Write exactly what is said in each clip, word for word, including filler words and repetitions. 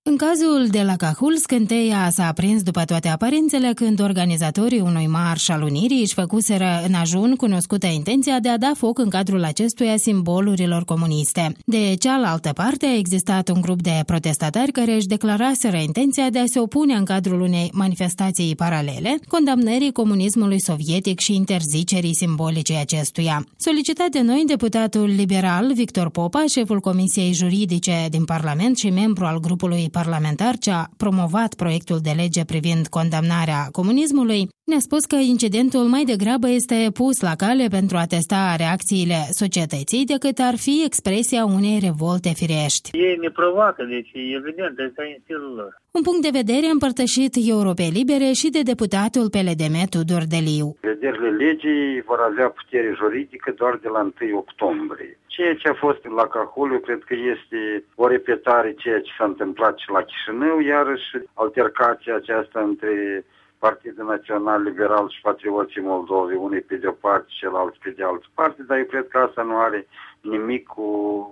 În cazul de la Cahul, scânteia s-a aprins după toate aparențele când organizatorii unui marș al Unirii își făcuseră în ajun cunoscută intenția de a da foc în cadrul acestuia simbolurilor comuniste. De cealaltă parte a existat un grup de protestatari care își declaraseră intenția de a se opune în cadrul unei manifestații paralele condamnării comunismului sovietic și interzicerii simbolice acestuia. Solicitat de noi, deputatul liberal Victor Popa, șeful Comisiei Juridice din Parlament și membru al grupului parlamentar ce a promovat proiectul de lege privind condamnarea comunismului, ne-a spus că incidentul mai degrabă este pus la cale pentru a testa reacțiile societății decât ar fi expresia unei revolte firești. Ei ne provoacă, deci evident, ăsta e în stilul lor. Un punct de vedere împărtășit Europei Libere și de deputatul P L D M Tudor Deliu. Vederile legii vor avea putere juridică doar de la întâi octombrie. Ceea ce a fost la Cahul, eu cred că este o repetare ceea ce s-a întâmplat și la Chișinău, iarăși altercația aceasta între Partidul Național Liberal și Patrioții Moldovei, unii pe de o parte, celălalt pe de altă parte, dar eu cred că asta nu are nimic cu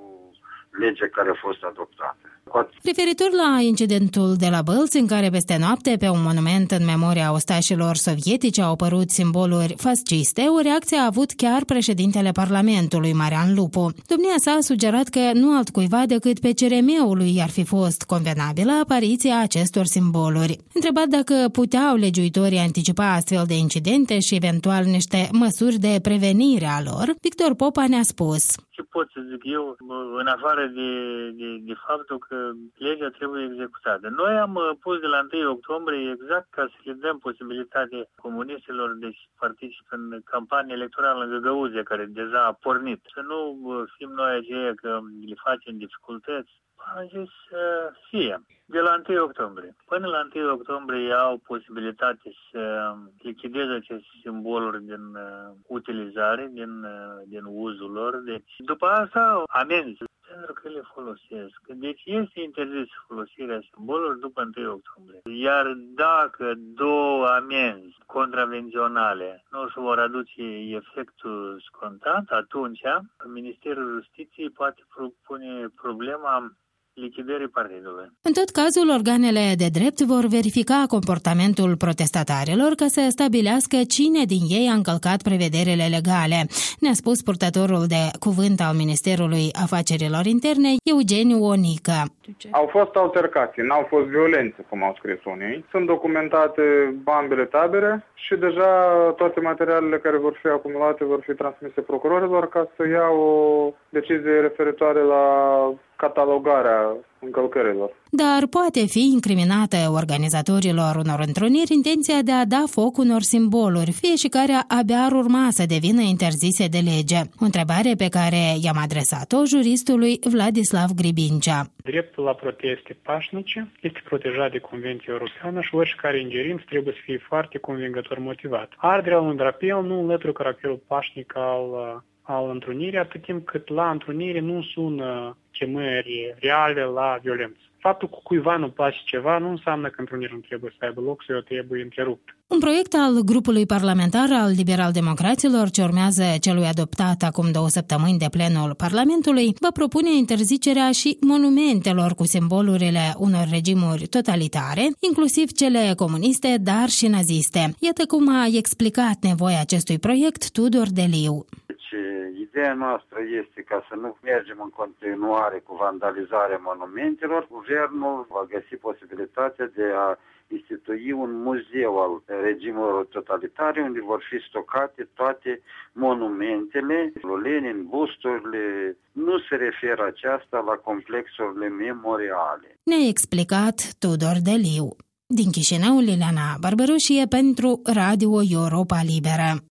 legea care a fost adoptată. Referitor la incidentul de la Bălți, în care peste noapte, pe un monument în memoria ostașilor sovietici, au apărut simboluri fasciste, o reacție a avut chiar președintele Parlamentului, Marian Lupu. Domnia sa a sugerat că nu altcuiva decât pe C R M-ului ar fi fost convenabilă apariția acestor simboluri. Întrebat dacă puteau legiuitorii anticipa astfel de incidente și eventual niște măsuri de prevenire a lor, Victor Popa ne-a spus: Ce pot să zic eu, în afară de, de, de faptul că legea trebuie executată? Noi am pus de la întâi octombrie exact ca să le dăm posibilitatea comuniștilor de să participe în campanie electorală în Găgăuzie, care deja a pornit. Să nu fim noi aceia că le facem dificultăți. Am zis uh, fie, de la întâi octombrie. Până la întâi octombrie au posibilitate să lichideze aceste simboluri din uh, utilizare, din, uh, din uzul lor. Deci, după asta, amenzi, pentru că le folosesc. Deci este interzis folosirea simbolurilor după întâi octombrie. Iar dacă două amenzi contravenționale nu își vor aduce efectul scontat, atunci Ministerul Justiției poate propune problema lichidării partidului. În tot cazul, organele de drept vor verifica comportamentul protestatarilor ca să stabilească cine din ei a încălcat prevederile legale, ne-a spus purtătorul de cuvânt al Ministerului Afacerilor Interne, Eugeniu Onică. Au fost altercații, n-au fost violențe, cum au scris unii. Sunt documentate ambele tabere și deja toate materialele care vor fi acumulate vor fi transmise procurorilor ca să ia o decizie referitoare la catalogarea încălcărilor. Dar poate fi incriminată organizatorilor unor întruniri intenția de a da foc unor simboluri, fie și care abia ar urma să devină interzise de lege. O întrebare pe care i-am adresat-o juristului Vladislav Gribincea. Dreptul la proteste pașnice este protejat de Convenția Europeană și oricare ingerință trebuie să fie foarte convingător motivat. Arderea unui drapel nu înlătură caracterul pașnic al al întrunirii, atât timp cât la întrunire nu sună chemări reale la violență. Faptul că cuiva nu place ceva nu înseamnă că întrunirea nu trebuie să aibă loc sau trebuie întrerupt. Un proiect al grupului parlamentar al liberal-democraților, ce urmează celui adoptat acum două săptămâni de plenul Parlamentului, va propune interzicerea și monumentelor cu simbolurile unor regimuri totalitare, inclusiv cele comuniste, dar și naziste. Iată cum a explicat nevoia acestui proiect Tudor Deliu. Ideea noastră este ca să nu mergem în continuare cu vandalizarea monumentelor. Guvernul va găsi posibilitatea de a institui un muzeu al regimurilor totalitare unde vor fi stocate toate monumentele, Lenin, busturile. Nu se referă aceasta la complexurile memoriale. Ne-a explicat Tudor Deliu. Din Chișinău, Liliana Barbaroșie pentru Radio Europa Liberă.